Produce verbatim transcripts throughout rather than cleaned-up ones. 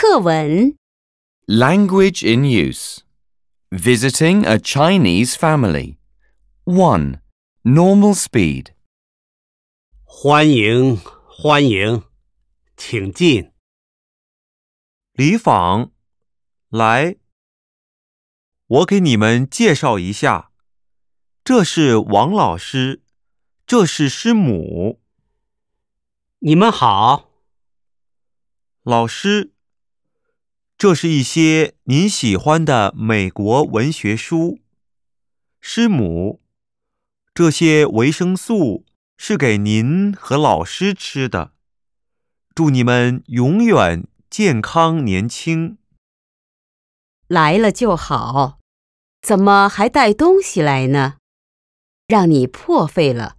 课文 Language in use. Visiting a Chinese family. one. Normal speed. 欢迎，欢迎，请进。 李访，来，我给你们介绍一下，这是王老师，这是师母。 你们好。 老师，这是一些您喜欢的美国文学书。师母，这些维生素是给您和老师吃的，祝你们永远健康年轻。 来了就好，怎么还带东西来呢？让你破费了。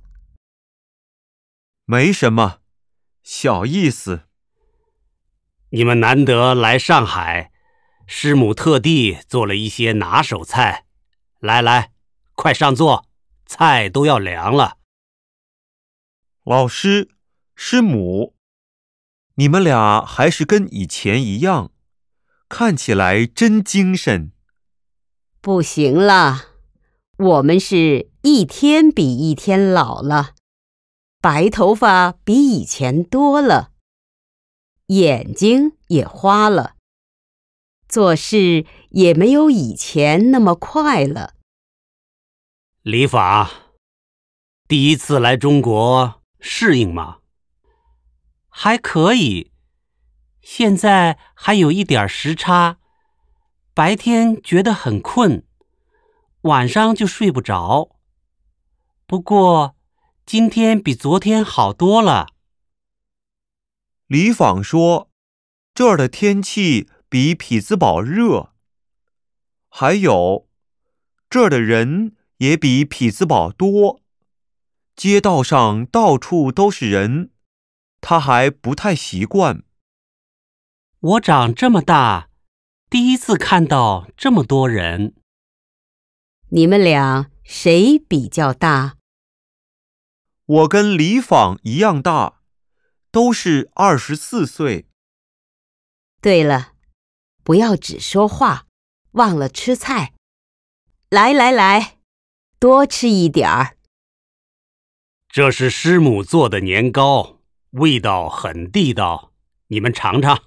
没什么，小意思。 你们难得来上海，师母特地做了一些拿手菜。来来，快上座，菜都要凉了。 老师，师母，你们俩还是跟以前一样，看起来真精神。 不行了，我们是一天比一天老了，白头发比以前多了，眼睛也花了，做事也没有以前那么快了。 李访，第一次来中国适应吗？还可以，现在还有一点时差，白天觉得很困，晚上就睡不着。不过今天比昨天好多了。 李访说，这儿的天气比匹兹堡热，还有，这儿的人也比匹兹堡多，街道上到处都是人，他还不太习惯。 我长这么大，第一次看到这么多人。 你们俩谁比较大？ 我跟李访一样大，都是二十四岁。 对了，不要只说话，忘了吃菜。来来来，多吃一点儿。 这是师母做的年糕，味道很地道，你们尝尝。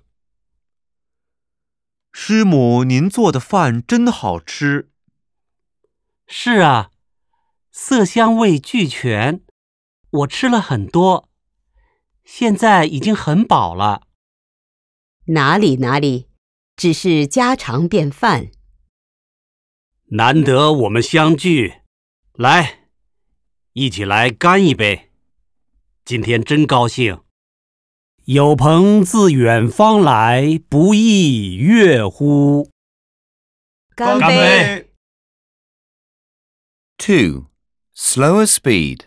师母，您做的饭真好吃。 是啊，色香味俱全，我吃了很多，现在已经很饱了。 哪里哪里，只是家常便饭。 难得我们相聚，来，一起来干一杯。今天真高兴。有朋自远方来，不亦乐乎？ 干干杯！ two. Slower speed.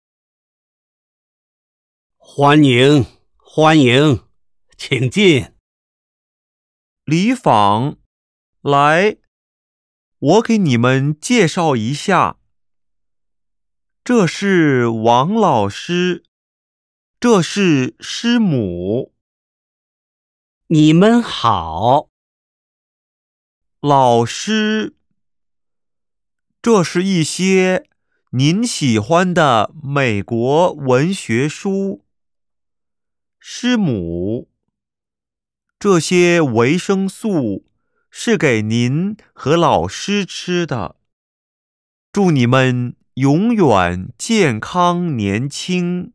欢迎，欢迎，请进。 李访，来，我给你们介绍一下，这是王老师，这是师母。 你们好。 老师，这是一些您喜欢的美国文学书。师母，这些维生素是给您和老师吃的，祝你们永远健康年轻。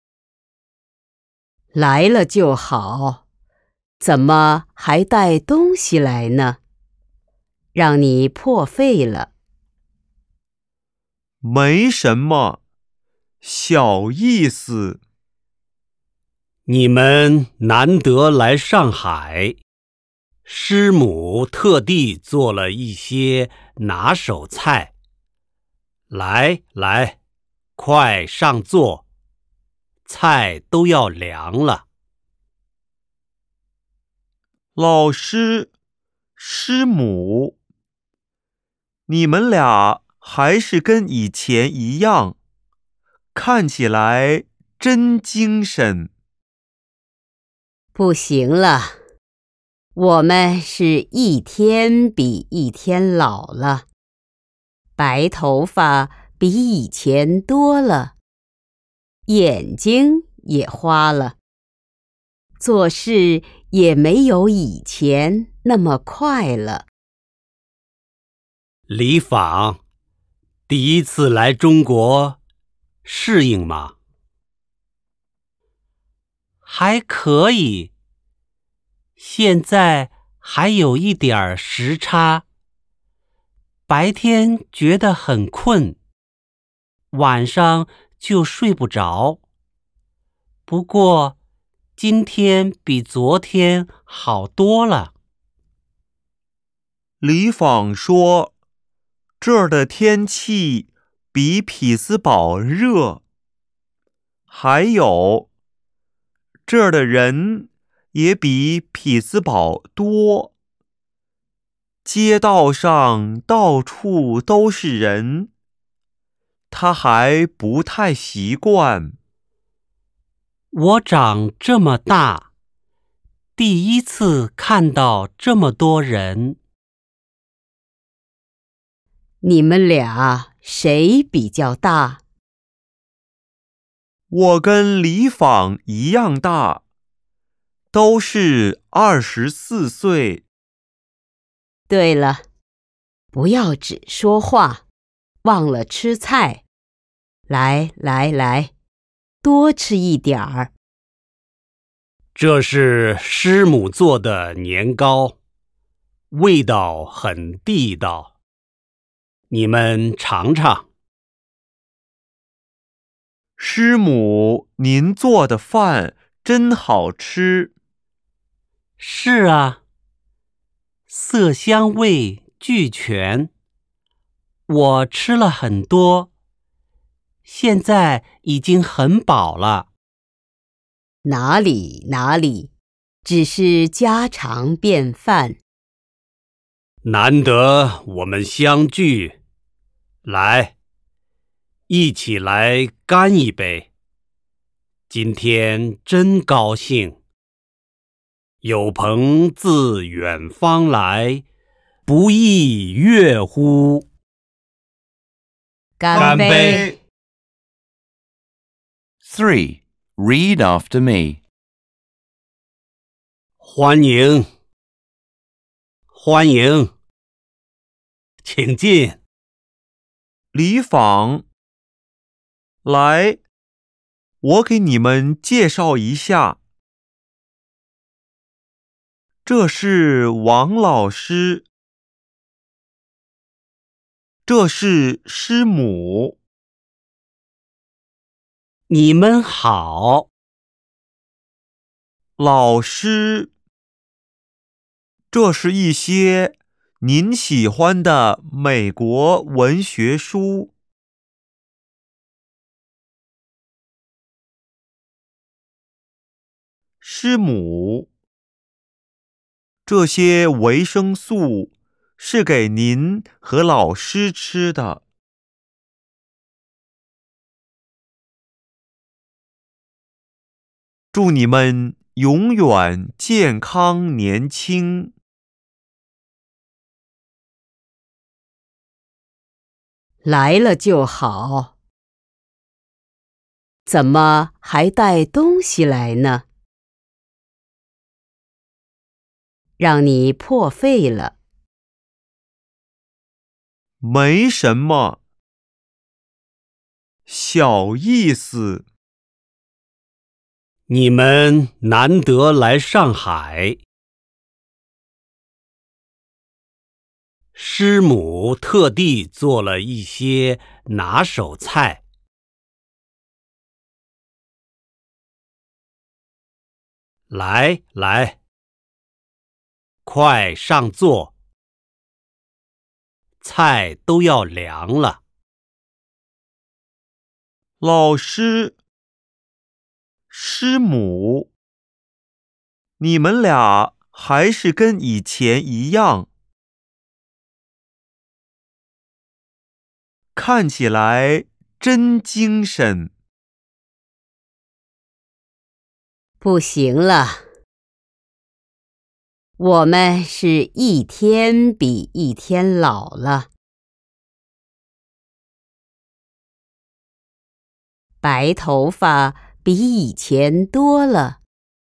来了就好，怎么还带东西来呢？让你破费了。 没什么，小意思。 你们难得来上海，师母特地做了一些拿手菜。来来，快上座，菜都要凉了。 老师，师母，你们俩还是跟以前一样，看起来真精神。 不行了， 我们是一天比一天老了，白头发比以前多了，眼睛也花了，做事也没有以前那么快了。 李访，第一次来中国，适应吗？还可以，现在还有一点时差，白天觉得很困，晚上就睡不着。不过，今天比昨天好多了。 李访说，这儿的天气比匹兹堡热，还有，这儿的人也比匹兹堡多。街道上到处都是人，他还不太习惯。 我长这么大，第一次看到这么多人。 你们俩谁比较大？ 我跟李访一样大，都是二十四岁。 对了，不要只说话，忘了吃菜。来来来，多吃一点儿。 这是师母做的年糕，味道很地道，你们尝尝。 师母，您做的饭真好吃。 是啊，色香味俱全。我吃了很多，现在已经很饱了。 哪里哪里，只是家常便饭。 难得我们相聚，来，一起来干一杯。今天真高兴，有朋自远方来，不亦乐乎？ 干杯！ Three. Read after me. 欢迎，欢迎，请进。 李访，来，我给你们介绍一下，这是王老师，这是师母。 你们好。 老师，这是一些您喜欢的美国文学书。师母，这些维生素是给您和老师吃的。祝你们永远健康年轻。 来了就好。怎么还带东西来呢？让你破费了。 没什么，小意思。 你们难得来上海，师母特地做了一些拿手菜。来来，快上座，菜都要凉了。 老师，师母，你们俩还是跟以前一样，看起来真精神。 不行了， 我们是一天比一天老了。白头发比以前多了，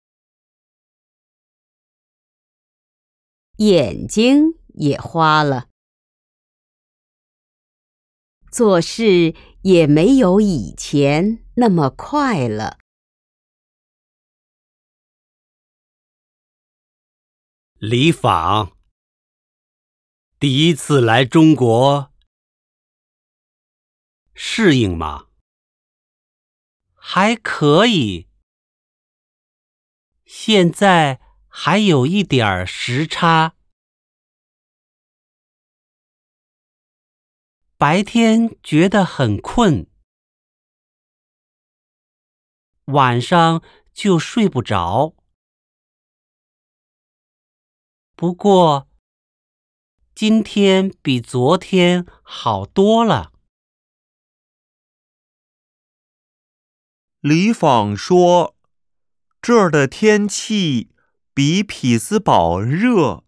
眼睛也花了，做事也没有以前那么快了。 李访，第一次来中国，适应吗？还可以，现在还有一点时差。白天觉得很困，晚上就睡不着。不过，今天比昨天好多了。 李访说：“这儿的天气比匹兹堡热。”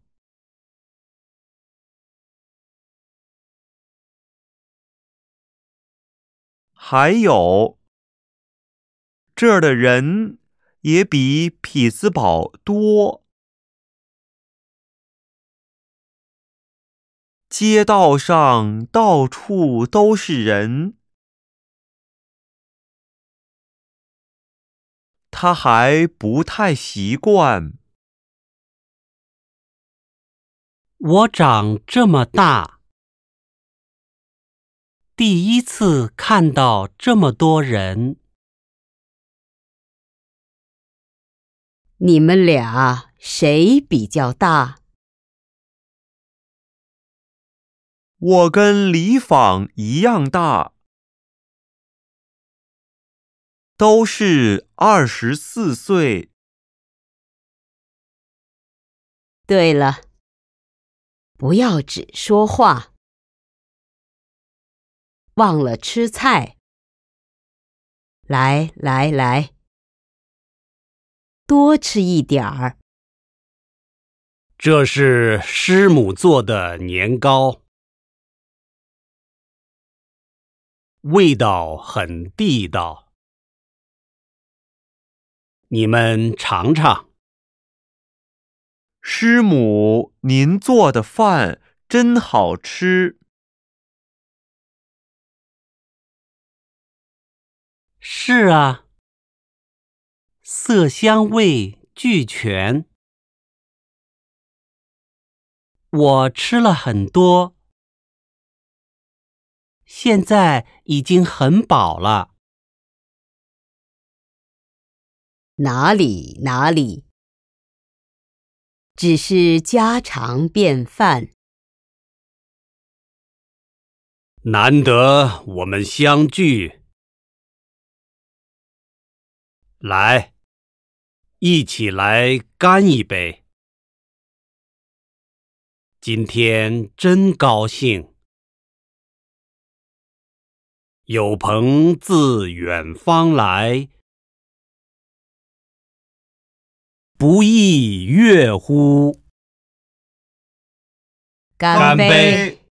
还有，这儿的人也比匹兹堡多。街道上到处都是人。他还不太习惯。 我长这么大，第一次看到这么多人。 你们俩谁比较大？ 我跟李访一样大，都是二十四岁。 对了，不要只说话，忘了吃菜。来来来，多吃一点儿。 这是师母做的年糕，味道很地道。你们尝尝。 师母，您做的饭真好吃。 是啊，色香味俱全。我吃了很多，现在已经很饱了。 哪里哪里，只是家常便饭。 难得我们相聚，来，一起来干一杯。今天真高兴，有朋自远方来，不亦乐乎？ 干杯！